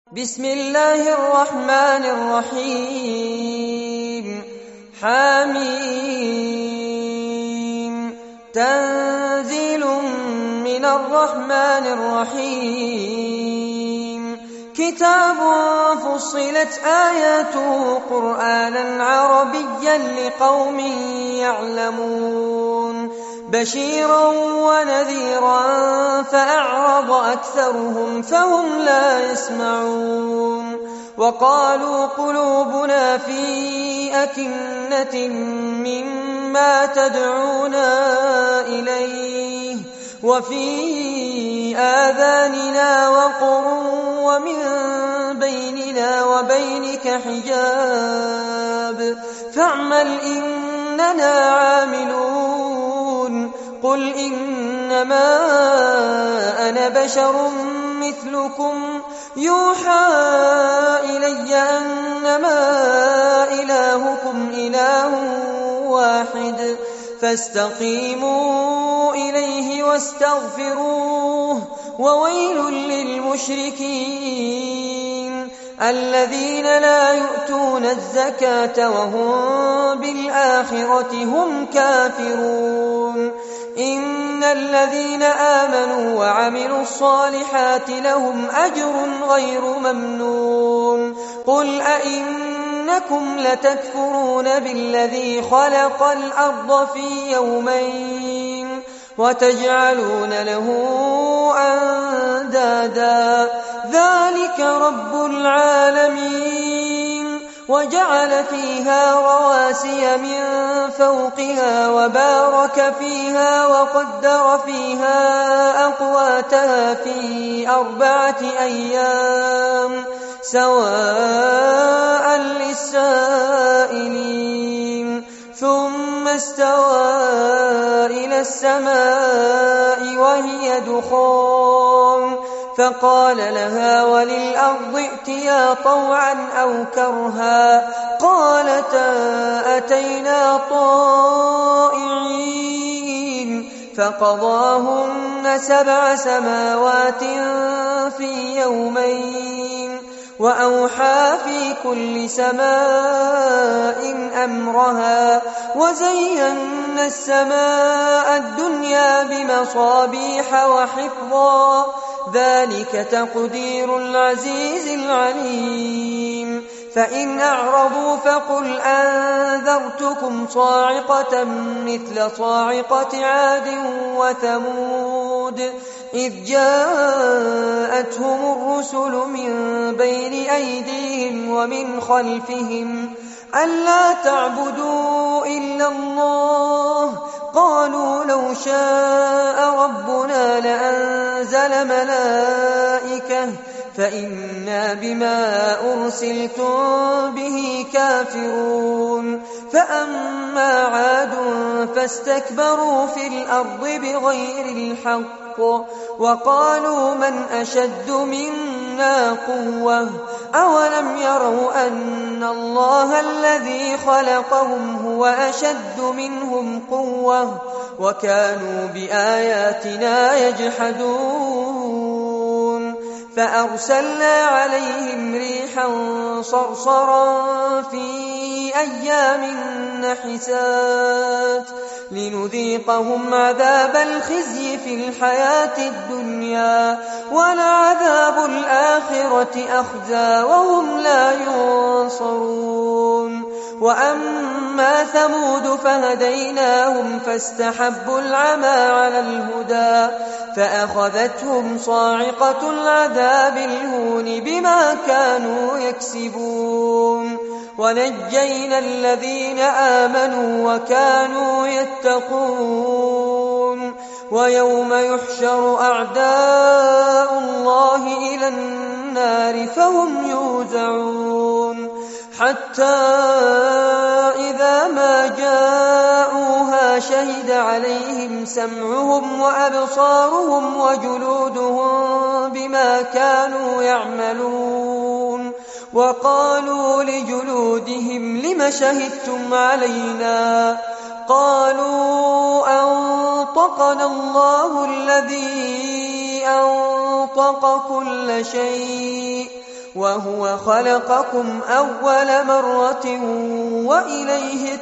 بسم الله الرحمن الرحيم حميم تنزيل من الرحمن الرحيم كتاب فصلت آياته قرآنا عربيا لقوم يعلمون بشيرا ونذيرا فأعرض أكثرهم فهم لا يسمعون وقالوا قلوبنا في أكنة مما تدعونا إليه وفي آذاننا وقر ومن بيننا وبينك حجاب فاعمل إننا عاملون قل إنما أنا بشر مثلكم يوحى إلي أنما إلهكم إله واحد فاستقيموا إليه واستغفروه وويل للمشركين الذين لا يؤتون الزكاة وهم بالآخرة هم كافرون إن الذين آمنوا وعملوا الصالحات لهم أجر غير ممنون قل أئنكم لتكفرون بالذي خلق الأرض في يومين وتجعلون له أندادا ذلك رب العالمين وجعل فيها رواسي من فوقها وبارك فيها وقدر فيها أقواتها في 4 أيام سواء للسائلين ثم استوى إلى السماء وهي دخان فقال لها وللأرض ائتيا طوعا أو كرها قالتا أتينا طائعين فقضاهن 7 سماوات في يومين وأوحى في كل سماء أمرها وزينا السماء الدنيا بمصابيح وحفظا ذلك تقدير العزيز العليم فإن أعرضوا فقل أنذرتكم صاعقة مثل صاعقة عاد وثمود إذ جاءتهم الرسل من بين أيديهم ومن خلفهم ألا تعبدوا إلا الله قالوا لو شاء ربنا لأنزل ملائكة فإنا بما أرسلتم به كافرون فأما عاد فاستكبروا في الأرض بغير الحق وقالوا من أشد منا قوة أولم يروا أن الله الذي خلقهم هو أشد منهم قوة وكانوا بآياتنا يجحدون فأرسلنا عليهم ريحا صرصرا في أيام نحسات لنذيقهم عذاب الخزي في الحياة الدنيا ولعذاب الآخرة أخزى وهم لا ينصرون وأما ثمود فهديناهم فاستحبوا العمى على الهدى فأخذتهم صاعقة العذاب الهون بما كانوا يكسبون ونجينا الذين آمنوا وكانوا يتقون ويوم يحشر أعداء الله إلى النار فهم يوزعون حتى إذا ما جاءوها شهد عليهم سمعهم وأبصارهم وجلودهم بما كانوا يعملون وقالوا لجلودهم لم شهدتم علينا قالوا أنطقنا الله الذي أنطق كل شيء وهو خلقكم أول مرة وإليه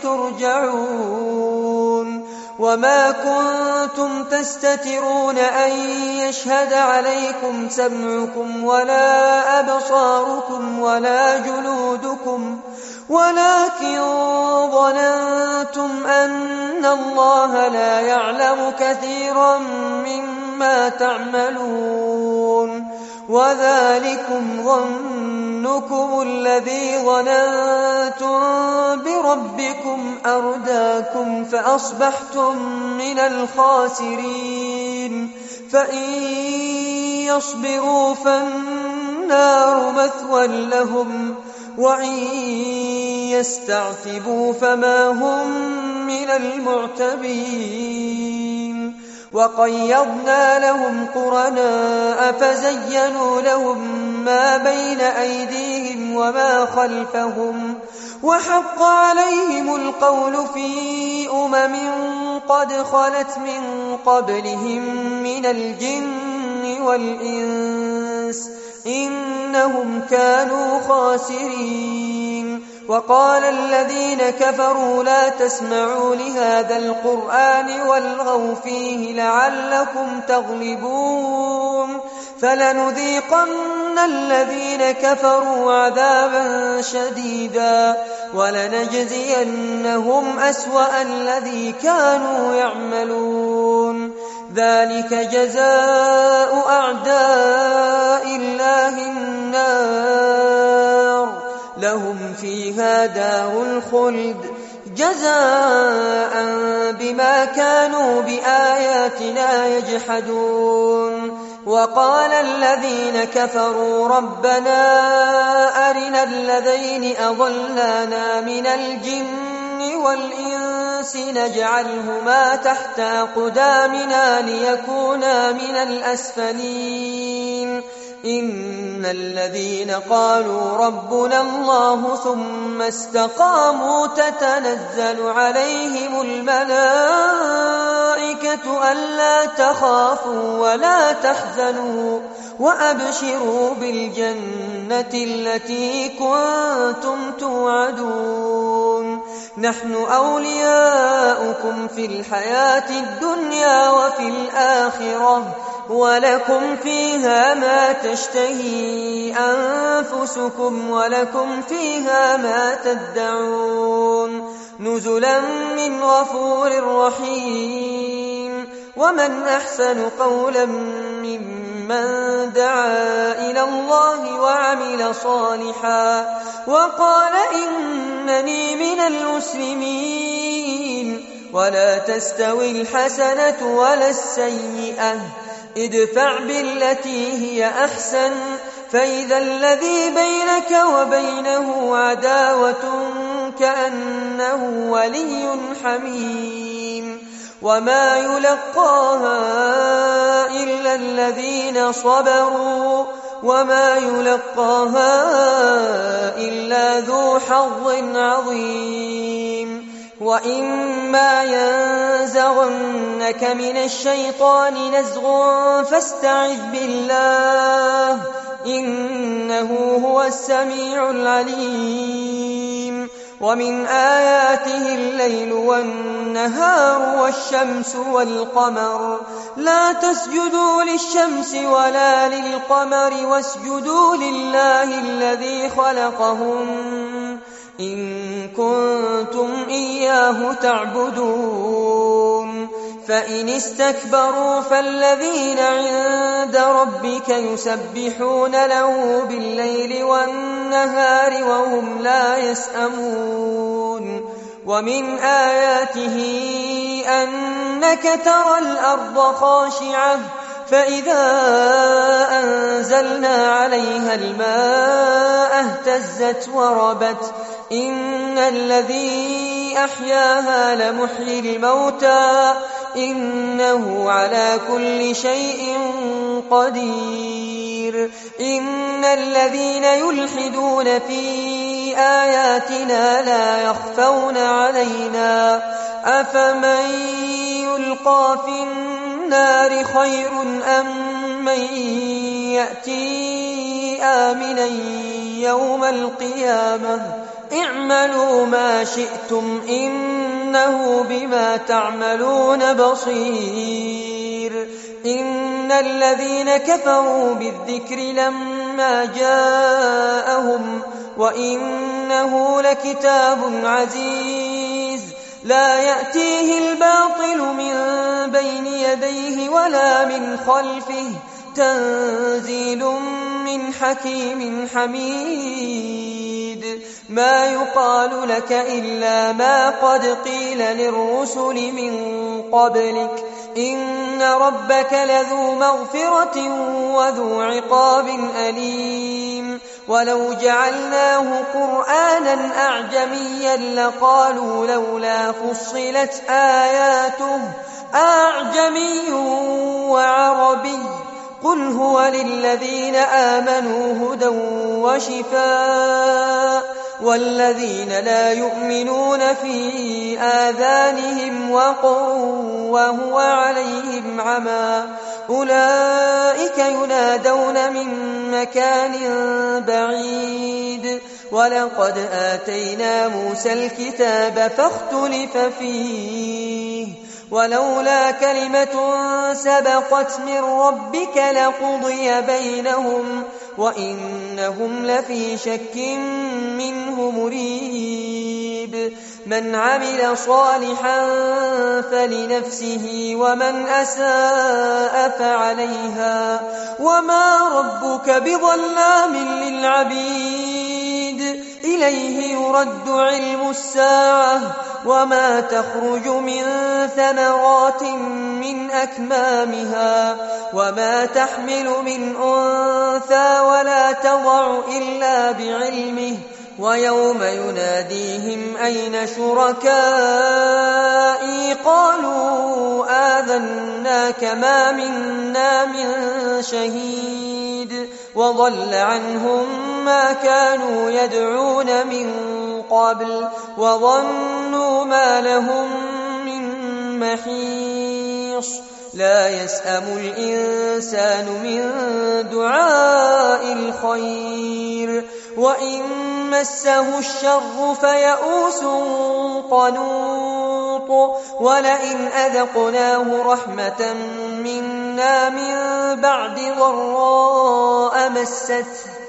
ترجعون وما كنتم تستترون أن يشهد عليكم سمعكم ولا أبصاركم ولا جلودكم ولكن ظننتم أن الله لا يعلم كثيرا مما تعملون وذلكم ظنكم الذي ظننتم بربكم أرداكم فأصبحتم من الخاسرين فإن يصبروا فالنار مثوى لهم وإن يستعتبوا فما هم من المعتبين وقيضنا لهم قرناء فزينوا لهم ما بين أيديهم وما خلفهم وحق عليهم القول في قد خلت من قبلهم من الجن والإنس إنهم كانوا خاسرين وقال الذين كفروا لا تسمعوا لهذا القرآن والغوا فيه لعلكم تغلبون فلنذيقن الذين كفروا عذابا شديدا ولنجزينهم أسوأ الذي كانوا يعملون ذلك جزاء أعداء الله النار لهم فيها دار الخلد جزاء بما كانوا بآياتنا يجحدون وقال الذين كفروا ربنا أرنا الذين أضلانا من الجن والإنس نجعلهما تحت أقدامنا ليكونا من الأسفلين إن الذين قالوا ربنا الله ثم استقاموا تتنزل عليهم الملائكة ألا تخافوا ولا تحزنوا وأبشروا بالجنة التي كنتم توعدون نحن أولياؤكم في الحياة الدنيا وفي الآخرة ولكم فيها ما تشتهي أنفسكم ولكم فيها ما تدعون نزلا من غفور رحيم ومن أحسن قولا ممن دعا إلى الله وعمل صالحا وقال إنني من المسلمين ولا تستوي الحسنة ولا السيئة ادفع بالتي هي أحسن فإذا الذي بينك وبينه عداوة كأنه ولي حميم وما يلقاها إلا الذين صبروا وما يلقاها إلا ذو حظ عظيم وإما ينزغنك من الشيطان نزغ فاستعذ بالله إنه هو السميع العليم ومن آياته الليل والنهار والشمس والقمر لا تسجدوا للشمس ولا للقمر واسجدوا لله الذي خلقهم إن كنتم إياه تعبدون فإن استكبروا فالذين عند ربك يسبحون له بالليل والنهار وهم لا يسأمون ومن آياته أنك ترى الأرض خاشعة فإذا أنزلنا عليها الماء اهتزت وربت إن الذي أحياها لمحيي الموتى إنه على كل شيء قدير إن الذين يلحدون في آياتنا لا يخفون علينا أفمن يلقى في النار خير أم من يأتي آمنا يوم القيامة اعملوا ما شئتم إنه بما تعملون بصير. إن الذين كفروا بالذكر لما جاءهم وإنه لكتاب عزيز لا يأتيه الباطل من بين يديه ولا من خلفه تنزيل من حكيم حميد. ما يقال لك إلا ما قد قيل للرسل من قبلك إن ربك لذو مغفرة وذو عقاب أليم. ولو جعلناه قرآنا أعجميا لقالوا لولا فصلت آياته أعجمي وعربي قل هو للذين آمنوا هدى وشفاء والذين لا يؤمنون في آذانهم وقر وهو عليهم عمى أولئك ينادون من مكان بعيد. ولقد آتينا موسى الكتاب فاختلف فيه ولولا كلمة سبقت من ربك لقضي بينهم وإنهم لفي شك منه مريب. من عمل صالحا فلنفسه ومن أساء فعليها وما ربك بظلام للعبيد. إليه يرد علم الساعة وما تخرج من ثمرات من أكمامها وما تحمل من أنثى ولا تضع إلا بعلمه ويوم يناديهم أين شركائي قالوا آذناك ما منا من شهيد وضل عنهم ما كانوا يدعون من قبل وظنوا ما لهم من محيص. لا يسأم الإنسان من دعاء الخير وإن مسه الشر فيئوس قنوط. ولئن أذقناه رحمة منا من بعد ضراء مسته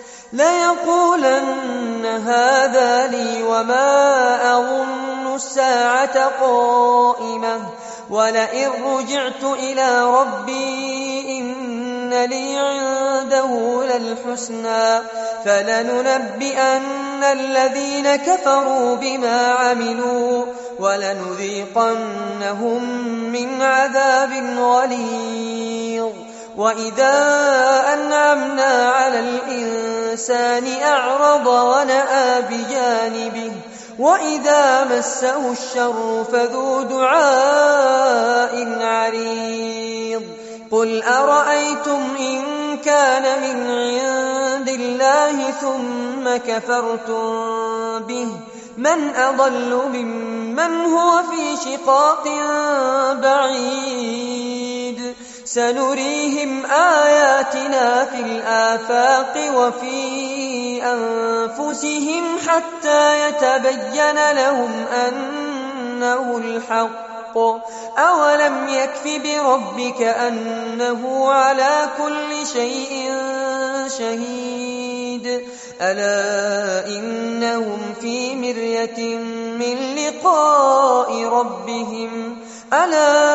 ليقولن هذا لي وما أظن الساعة قائمة ولئن رجعت إلى ربي إن لي عنده للحسنى فلننبئن الذين كفروا بما عملوا ولنذيقنهم من عذاب غليظ. وإذا أنعمنا على الإنسان أعرض ونأى بجانبه وإذا مسه الشر فذو دعاء عريض. قل أرأيتم إن كان من عند الله ثم كفرتم به من أضل ممن هو في شقاق بعيد. سنريهم آياتنا في الآفاق وفي أنفسهم حتى يتبين لهم أنه الحق. أولم يكف بربك أنه على كل شيء شهيد. ألا إنهم في مرية من لقاء ربهم ألا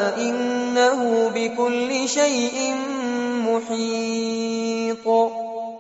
إنه بكل شيء محيط.